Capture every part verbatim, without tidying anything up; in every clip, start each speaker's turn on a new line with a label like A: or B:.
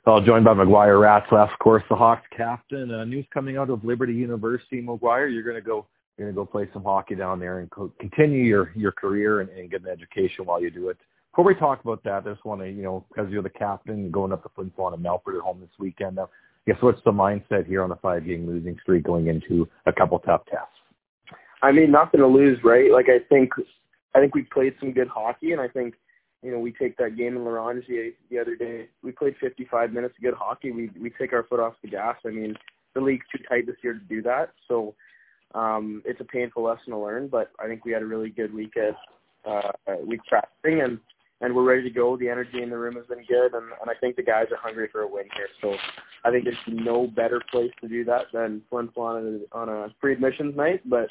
A: Well, joined by McGuire Ratzlaff, of course, the Hawks captain. Uh, news coming out of Liberty University, McGuire. You're going to go, you're going to go play some hockey down there and co- continue your, your career and, and get an education while you do it. Before we talk about that, I just want to, you know, because you're the captain, going up to Flin Flon and Melfort at home this weekend. Uh, guess what's the mindset here on a five-game losing streak going into a couple tough tests?
B: I mean, nothing to lose, right? Like I think, I think we played some good hockey, and I think. You know, we take that game in La Ronge the, the other day. We played fifty-five minutes of good hockey. We we take our foot off the gas. I mean, the league's too tight this year to do that. So um, it's a painful lesson to learn. But I think we had a really good week at uh, week practicing, and, and we're ready to go. The energy in the room has been good, and, and I think the guys are hungry for a win here. So I think there's no better place to do that than Flin Flon on a pre-admissions night. But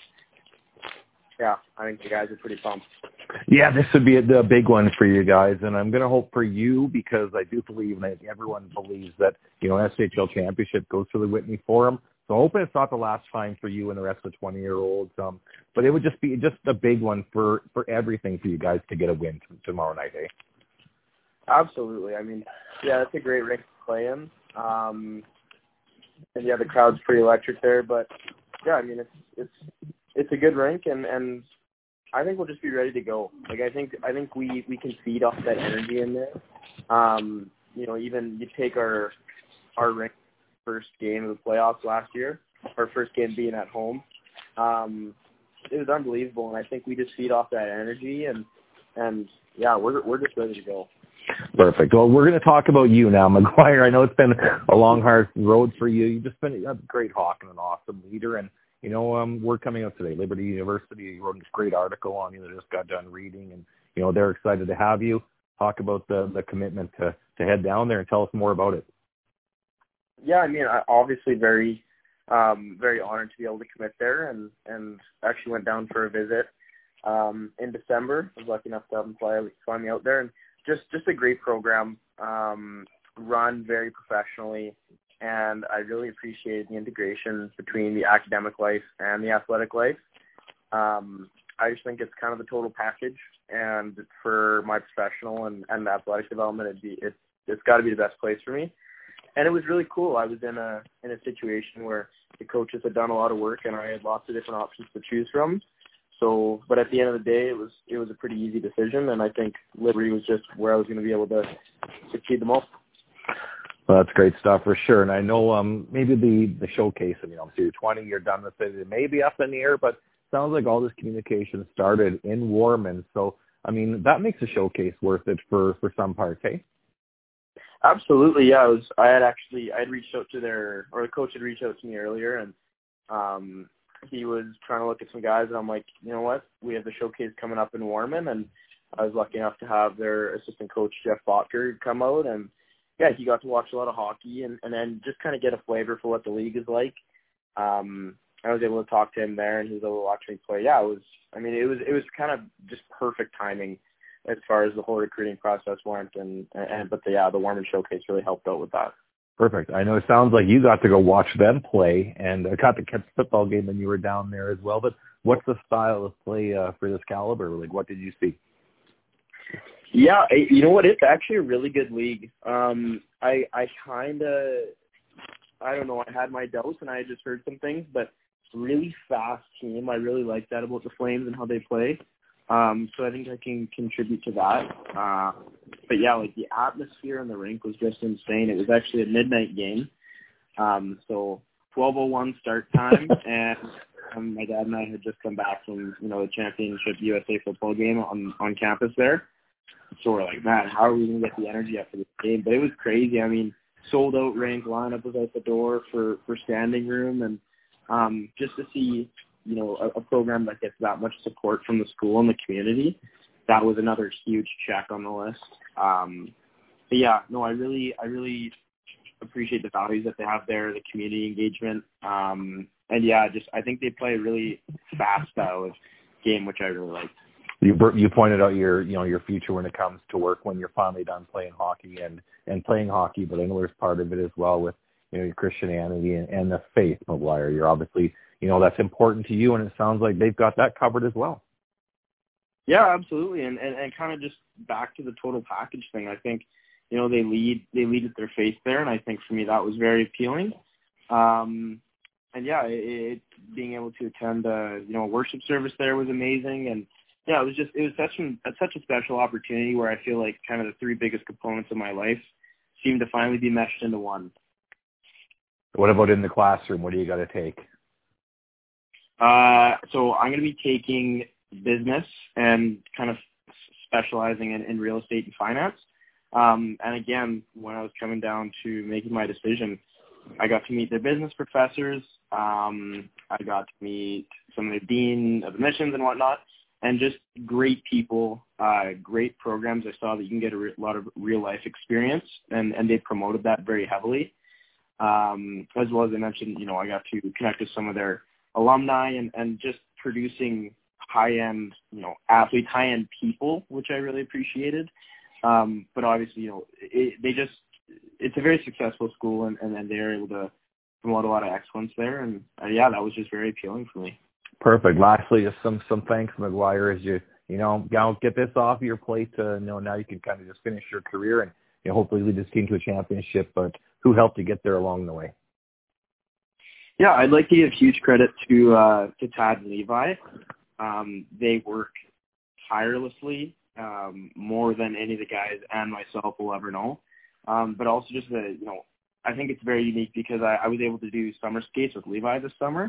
B: yeah, I think the guys are pretty pumped.
A: Yeah, this would be a, a big one for you guys, and I'm going to hope for you because I do believe, and I think everyone believes that, you know, S H L championship goes to the Whitney Forum. So I hope it's not the last time for you and the rest of the twenty-year-olds. Um, but it would just be just a big one for, for everything for you guys to get a win t- tomorrow night, eh?
B: Absolutely. I mean, yeah, that's a great rink to play in. Um, and yeah, the crowd's pretty electric there, but yeah, I mean, it's it's it's a good rink, and, and I think we'll just be ready to go. Like I think I think we, we can feed off that energy in there. Um, you know, even you take our our rink first game of the playoffs last year, our first game being at home. Um, it was unbelievable, and I think we just feed off that energy, and and yeah, we're we're just ready to go.
A: Perfect. Well, we're going to talk about you now, McGuire. I know it's been a long, hard road for you. You've just been a great hawk and an awesome leader, and you know, um, we're coming out today. Liberty University, you wrote this great article on you that I just got done reading, and, you know, they're excited to have you. Talk about the, the commitment to, to head down there and tell us more about it.
B: Yeah, I mean, I obviously very, um, very honored to be able to commit there, and, and actually went down for a visit um, in December. I was lucky enough to have them fly, fly me out there, and just, just a great program, um, run very professionally. And I really appreciated the integration between the academic life and the athletic life. Um, I just think it's kind of the total package, and for my professional and, and athletic development, it'd be, it's it's got to be the best place for me. And it was really cool. I was in a in a situation where the coaches had done a lot of work, and I had lots of different options to choose from. So, but at the end of the day, it was it was a pretty easy decision, and I think Liberty was just where I was going to be able to succeed the most.
A: Well, that's great stuff for sure. And I know um, maybe the, the showcase, I mean, obviously you're twenty, you're done with it. It may be up in the air, but sounds like all this communication started in Warman. So, I mean, that makes a showcase worth it for, for some parts, hey?
B: Absolutely, yeah. I was. I had actually, I had reached out to their, or the coach had reached out to me earlier, and um, he was trying to look at some guys, and I'm like, you know what? We have the showcase coming up in Warman, and I was lucky enough to have their assistant coach, Jeff Botker, come out, and yeah, he got to watch a lot of hockey and, and then just kind of get a flavor for what the league is like. Um, I was able to talk to him there, and he was able to watch me play. Yeah, it was. I mean, it was it was kind of just perfect timing as far as the whole recruiting process went. And, and but the, yeah, the Warman Showcase really helped out with that.
A: Perfect. I know it sounds like you got to go watch them play, and I got to catch the football game when you were down there as well. But what's the style of play uh, for this caliber? Like, what did you see?
B: Yeah, you know what? It's actually a really good league. Um, I I kind of, I don't know, I had my doubts and I had just heard some things, but really fast team. I really like that about the Flames and how they play. Um, so I think I can contribute to that. Uh, but yeah, like the atmosphere in the rink was just insane. It was actually a midnight game. Um, so twelve oh one start time, and um, my dad and I had just come back from, you know, the championship U S A football game on, on campus there. So we're like, man, how are we going to get the energy up for this game? But it was crazy. I mean, sold out rink, lineup was out the door for, for standing room. And um, just to see, you know, a, a program that gets that much support from the school and the community, that was another huge check on the list. Um, but yeah, no, I really, I really appreciate the values that they have there, the community engagement. Um, and yeah, just, I think they play a really fast style of game, which I really like.
A: You you pointed out your you know your future when it comes to work when you're finally done playing hockey and, and playing hockey, but I know there's part of it as well with you know your Christianity and, and the faith, McGuire. You're obviously you know that's important to you, and it sounds like they've got that covered as well.
B: Yeah, absolutely, and and, and kind of just back to the total package thing. I think you know, they lead they lead with their faith there, and I think for me that was very appealing. Um, and yeah, it, it, being able to attend a you know a worship service there was amazing, and yeah, it was just it was such an such a special opportunity where I feel like kind of the three biggest components of my life seemed to finally be meshed into one.
A: What about in the classroom? What do you got to take?
B: Uh, so I'm going to be taking business and kind of specializing in, in real estate and finance. Um, and again, when I was coming down to making my decision, I got to meet their business professors. Um, I got to meet some of the dean of admissions and whatnot, and just great people, uh, great programs. I saw that you can get a re- lot of real life experience, and, and they promoted that very heavily. Um, as well as I mentioned, you know, I got to connect with some of their alumni and, and just producing high-end, you know, athletes, high-end people, which I really appreciated. Um, but obviously, you know, it, they just, it's a very successful school, and, and then they're able to promote a lot of excellence there. And uh, yeah, that was just very appealing for me.
A: Perfect. Lastly, just some, some thanks, McGuire, as you, you know, get this off your plate. Uh, you know, now you can kind of just finish your career and, you know, hopefully lead this team to a championship, but who helped you get there along the way?
B: Yeah, I'd like to give huge credit to, uh, to Tad and Levi. Um, they work tirelessly, um, more than any of the guys and myself will ever know. Um, but also just the, you know, I think it's very unique because I, I was able to do summer skates with Levi this summer.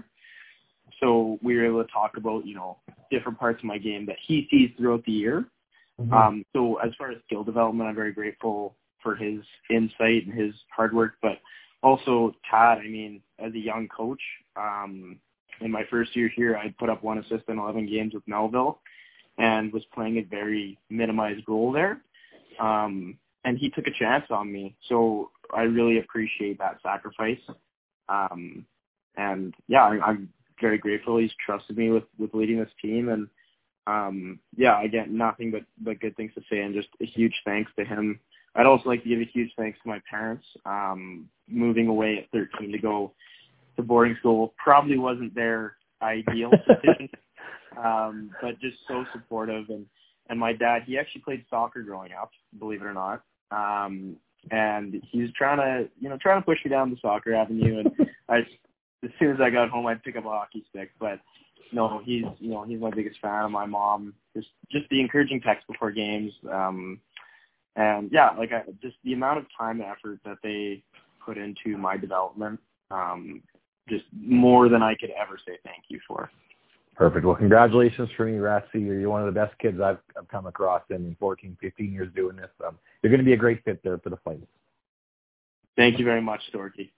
B: So we were able to talk about, you know, different parts of my game that he sees throughout the year. Mm-hmm. Um, so as far as skill development, I'm very grateful for his insight and his hard work, but also Tad, I mean, as a young coach, um, in my first year here, I put up one assist in eleven games with Melville and was playing a very minimized role there. Um, and he took a chance on me. So I really appreciate that sacrifice. Um, and yeah, I, I'm very grateful. He's trusted me with, with leading this team. And um, yeah, again, nothing but, but good things to say, and just a huge thanks to him. I'd also like to give a huge thanks to my parents. Um, moving away at thirteen to go to boarding school probably wasn't their ideal decision, um, but just so supportive. And, and my dad, he actually played soccer growing up, believe it or not. Um, and he was trying to, you know, trying to push me down the soccer avenue. And I, as soon as I got home, I'd pick up a hockey stick. But no, he's, you know, he's my biggest fan. Of my mom, just, just the encouraging text before games. Um, and yeah, like I, just the amount of time and effort that they put into my development, um, just more than I could ever say thank you for.
A: Perfect. Well, congratulations for me, Ratsy. You're, you're one of the best kids I've, I've come across in fourteen, fifteen years doing this. Um, you're going to be a great fit there for the Flames.
B: Thank you very much, Storky.